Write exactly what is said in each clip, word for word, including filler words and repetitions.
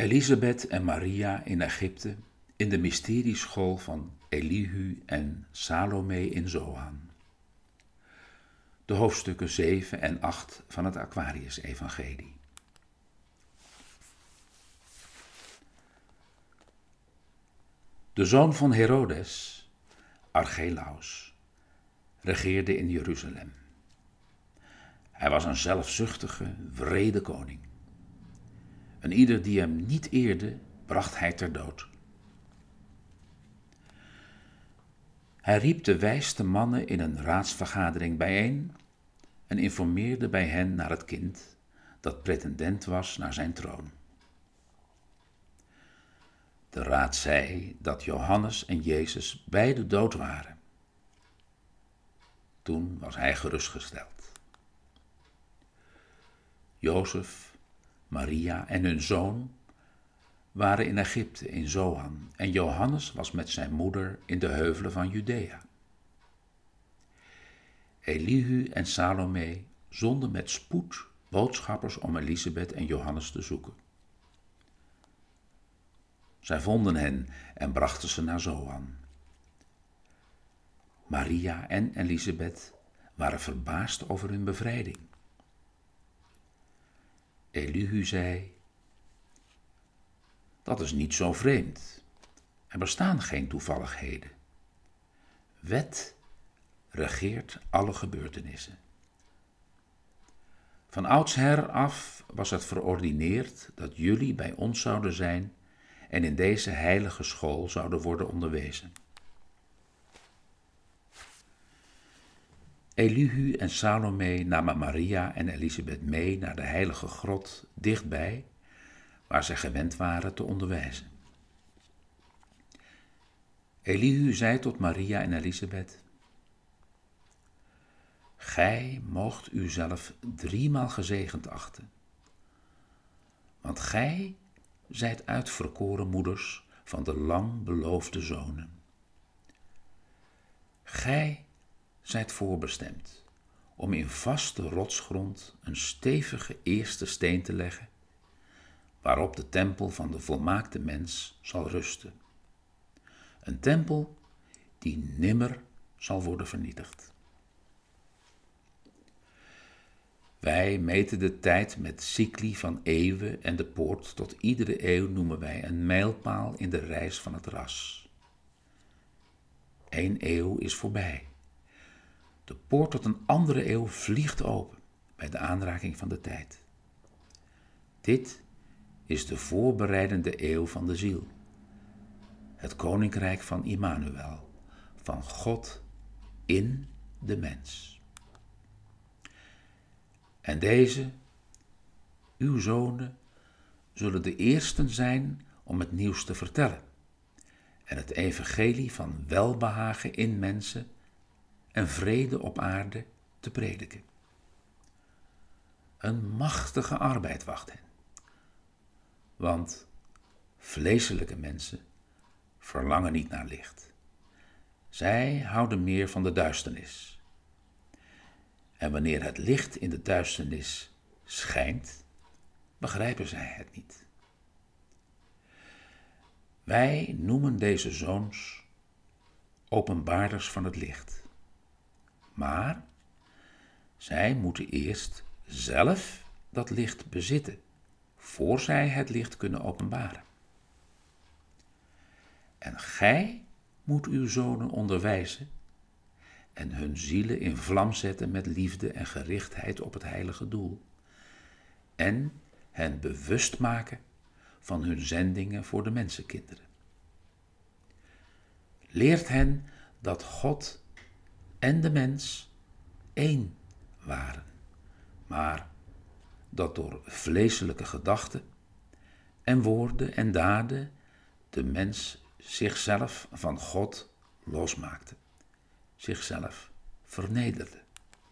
Elisabeth en Maria in Egypte in de mysterieschool van Elihu en Salome in Zoan. De hoofdstukken zeven en acht van het Aquarius-evangelie. De zoon van Herodes, Archelaus, regeerde in Jeruzalem. Hij was een zelfzuchtige, wrede koning. En ieder die hem niet eerde, bracht hij ter dood. Hij riep de wijste mannen in een raadsvergadering bijeen en informeerde bij hen naar het kind dat pretendent was naar zijn troon. De raad zei dat Johannes en Jezus beide dood waren. Toen was hij gerustgesteld. Jozef, Maria en hun zoon waren in Egypte in Zoan en Johannes was met zijn moeder in de heuvelen van Judea. Elihu en Salome zonden met spoed boodschappers om Elisabeth en Johannes te zoeken. Zij vonden hen en brachten ze naar Zoan. Maria en Elisabeth waren verbaasd over hun bevrijding. Elihu zei: dat is niet zo vreemd. Er bestaan geen toevalligheden. Wet regeert alle gebeurtenissen. Van oudsher af was het verordineerd dat jullie bij ons zouden zijn en in deze heilige school zouden worden onderwezen. Elihu en Salome namen Maria en Elisabeth mee naar de heilige grot dichtbij, waar zij gewend waren te onderwijzen. Elihu zei tot Maria en Elisabeth: gij moogt uzelf driemaal gezegend achten, want gij zijt uitverkoren moeders van de lang beloofde zonen. Gij zijt voorbestemd om in vaste rotsgrond een stevige eerste steen te leggen, waarop de tempel van de volmaakte mens zal rusten. Een tempel die nimmer zal worden vernietigd. Wij meten de tijd met cycli van eeuwen en de poort tot iedere eeuw noemen wij een mijlpaal in de reis van het ras. Eén eeuw is voorbij. De poort tot een andere eeuw vliegt open bij de aanraking van de tijd. Dit is de voorbereidende eeuw van de ziel. Het koninkrijk van Immanuel, van God in de mens. En deze, uw zonen, zullen de eersten zijn om het nieuws te vertellen en het evangelie van welbehagen in mensen en vrede op aarde te prediken. Een machtige arbeid wacht hen, want vleeselijke mensen verlangen niet naar licht. Zij houden meer van de duisternis. En wanneer het licht in de duisternis schijnt, begrijpen zij het niet. Wij noemen deze zoons openbaarders van het licht. Maar zij moeten eerst zelf dat licht bezitten, voor zij het licht kunnen openbaren. En gij moet uw zonen onderwijzen en hun zielen in vlam zetten met liefde en gerichtheid op het heilige doel, en hen bewust maken van hun zendingen voor de mensenkinderen. Leert hen dat God en de mens één waren, maar dat door vleeselijke gedachten en woorden en daden de mens zichzelf van God losmaakte, zichzelf vernederde.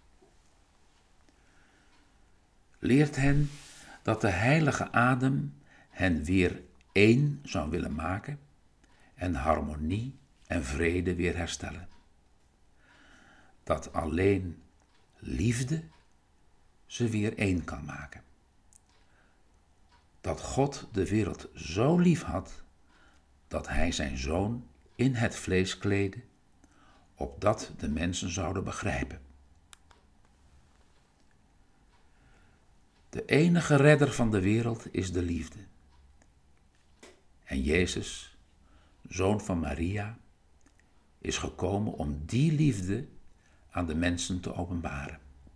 Leert hen dat de heilige adem hen weer één zou willen maken en harmonie en vrede weer herstellen. Dat alleen liefde ze weer één kan maken. dat God de wereld zo lief had, dat hij zijn zoon in het vlees kleedde, opdat de mensen zouden begrijpen. De enige redder van de wereld is de liefde. En Jezus, zoon van Maria, is gekomen om die liefde aan de mensen te openbaren.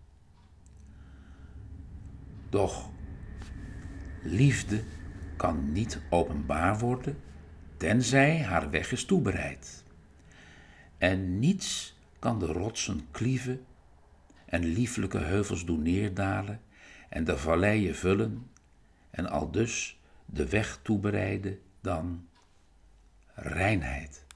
Doch liefde kan niet openbaar worden, tenzij haar weg is toebereid. En niets kan de rotsen klieven en lieflijke heuvels doen neerdalen en de valleien vullen en aldus de weg toebereiden dan reinheid.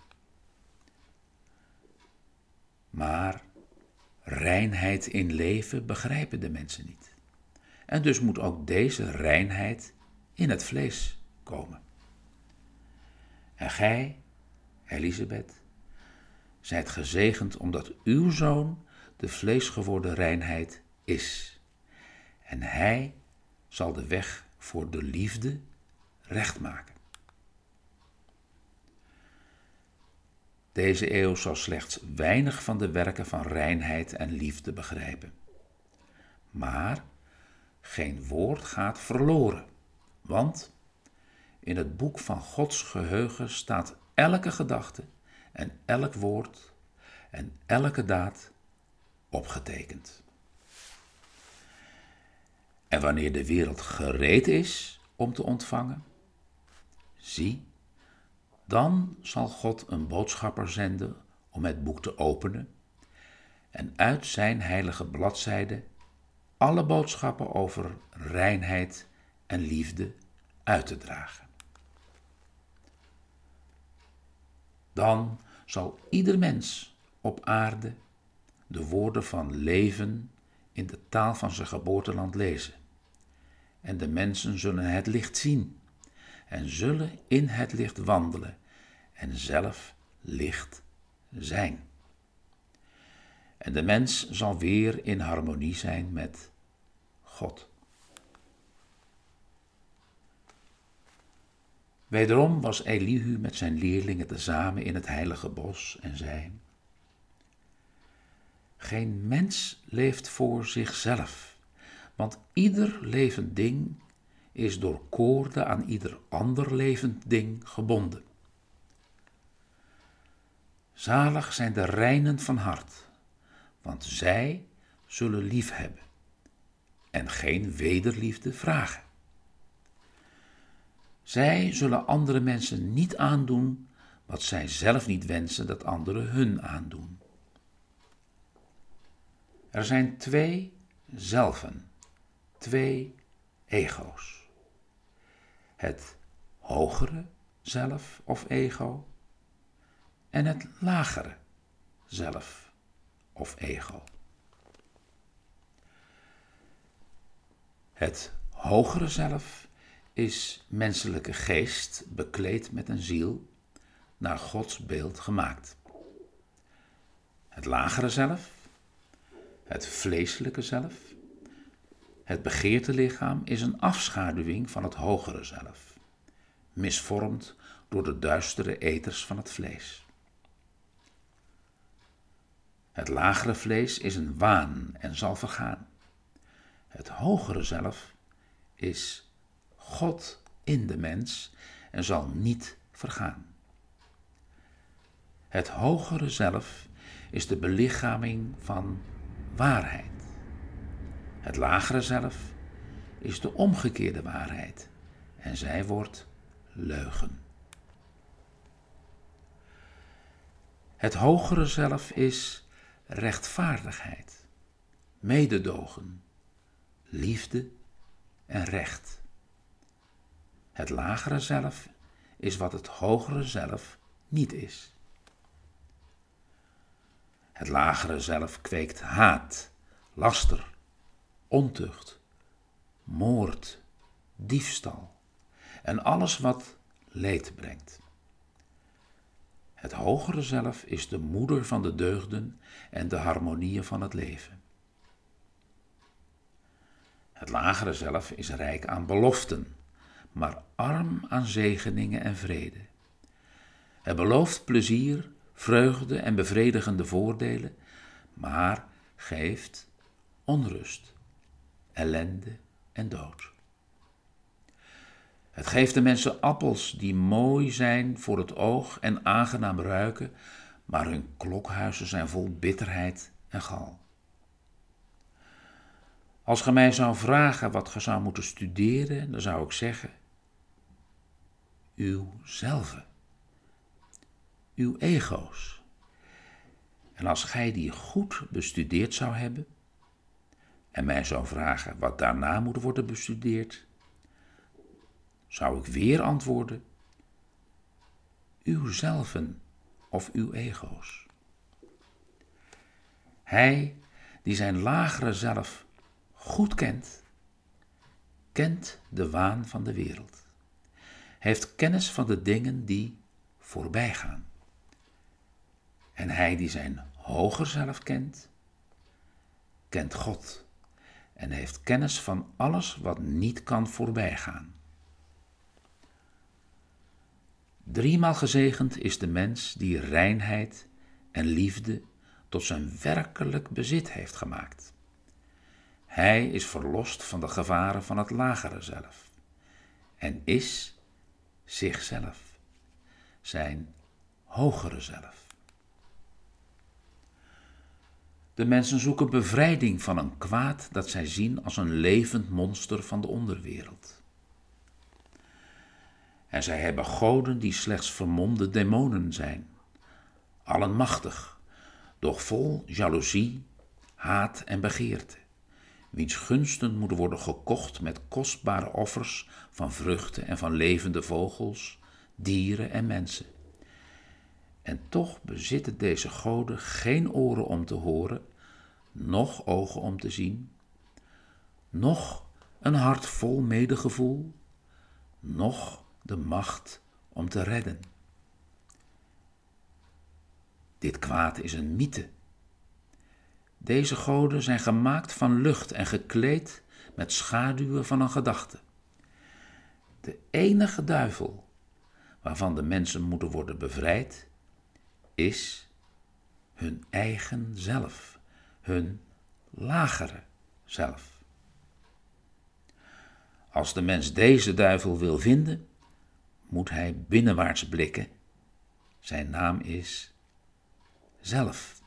Maar reinheid in leven begrijpen de mensen niet. En dus moet ook deze reinheid in het vlees komen. En gij, Elisabeth, zijt gezegend omdat uw zoon de vleesgeworden reinheid is. En hij zal de weg voor de liefde recht maken. Deze eeuw zal slechts weinig van de werken van reinheid en liefde begrijpen. Maar geen woord gaat verloren, want in het boek van Gods geheugen staat elke gedachte en elk woord en elke daad opgetekend. En wanneer de wereld gereed is om te ontvangen, zie, dan zal God een boodschapper zenden om het boek te openen en uit zijn heilige bladzijde alle boodschappen over reinheid en liefde uit te dragen. Dan zal ieder mens op aarde de woorden van leven in de taal van zijn geboorteland lezen. En de mensen zullen het licht zien en zullen in het licht wandelen en zelf licht zijn. En de mens zal weer in harmonie zijn met God. Wederom was Elihu met zijn leerlingen tezamen in het heilige bos en zei: geen mens leeft voor zichzelf, want ieder levend ding is door koorden aan ieder ander levend ding gebonden. Zalig zijn de reinen van hart, want zij zullen lief hebben en geen wederliefde vragen. Zij zullen andere mensen niet aandoen wat zij zelf niet wensen dat anderen hun aandoen. Er zijn twee zelven, twee ego's. Het hogere zelf of ego en het lagere zelf of ego. Het hogere zelf is menselijke geest bekleed met een ziel, naar Gods beeld gemaakt. Het lagere zelf, het vleeselijke zelf, het begeerte lichaam is een afschaduwing van het hogere zelf, misvormd door de duistere eters van het vlees. Het lagere vlees is een waan en zal vergaan. Het hogere zelf is God in de mens en zal niet vergaan. Het hogere zelf is de belichaming van waarheid. Het lagere zelf is de omgekeerde waarheid en zij wordt leugen. Het hogere zelf is rechtvaardigheid, mededogen, liefde en recht. Het lagere zelf is wat het hogere zelf niet is. Het lagere zelf kweekt haat, laster, ontucht, moord, diefstal en alles wat leed brengt. Het hogere zelf is de moeder van de deugden en de harmonieën van het leven. Het lagere zelf is rijk aan beloften, maar arm aan zegeningen en vrede. Het belooft plezier, vreugde en bevredigende voordelen, maar geeft onrust, ellende en dood. Het geeft de mensen appels die mooi zijn voor het oog en aangenaam ruiken, maar hun klokhuizen zijn vol bitterheid en gal. Als ge mij zou vragen wat ge zou moeten studeren, dan zou ik zeggen: uwzelve, uw ego's. En als gij die goed bestudeerd zou hebben, en mij zou vragen wat daarna moet worden bestudeerd, zou ik weer antwoorden: uwzelven of uw ego's. Hij die zijn lagere zelf goed kent, kent de waan van de wereld, heeft kennis van de dingen die voorbij gaan. En hij die zijn hoger zelf kent, kent God en heeft kennis van alles wat niet kan voorbijgaan. Driemaal gezegend is de mens die reinheid en liefde tot zijn werkelijk bezit heeft gemaakt. Hij is verlost van de gevaren van het lagere zelf en is zichzelf, zijn hogere zelf. De mensen zoeken bevrijding van een kwaad dat zij zien als een levend monster van de onderwereld. En zij hebben goden die slechts vermomde demonen zijn, allenmachtig, doch vol jaloezie, haat en begeerte, wiens gunsten moeten worden gekocht met kostbare offers van vruchten en van levende vogels, dieren en mensen. En toch bezitten deze goden geen oren om te horen, noch ogen om te zien, noch een hart vol medegevoel, noch de macht om te redden. Dit kwaad is een mythe. Deze goden zijn gemaakt van lucht en gekleed met schaduwen van een gedachte. De enige duivel waarvan de mensen moeten worden bevrijd, is hun eigen zelf, hun lagere zelf. Als de mens deze duivel wil vinden, moet hij binnenwaarts blikken. Zijn naam is zelf.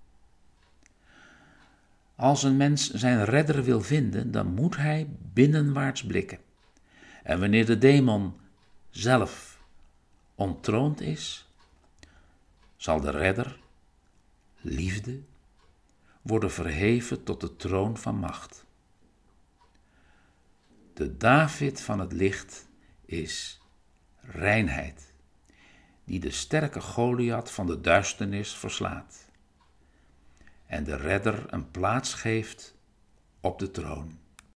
Als een mens zijn redder wil vinden, dan moet hij binnenwaarts blikken. En wanneer de demon zelf onttroond is, zal de redder, liefde, worden verheven tot de troon van macht. De David van het licht is reinheid, die de sterke Goliath van de duisternis verslaat en de redder een plaats geeft op de troon.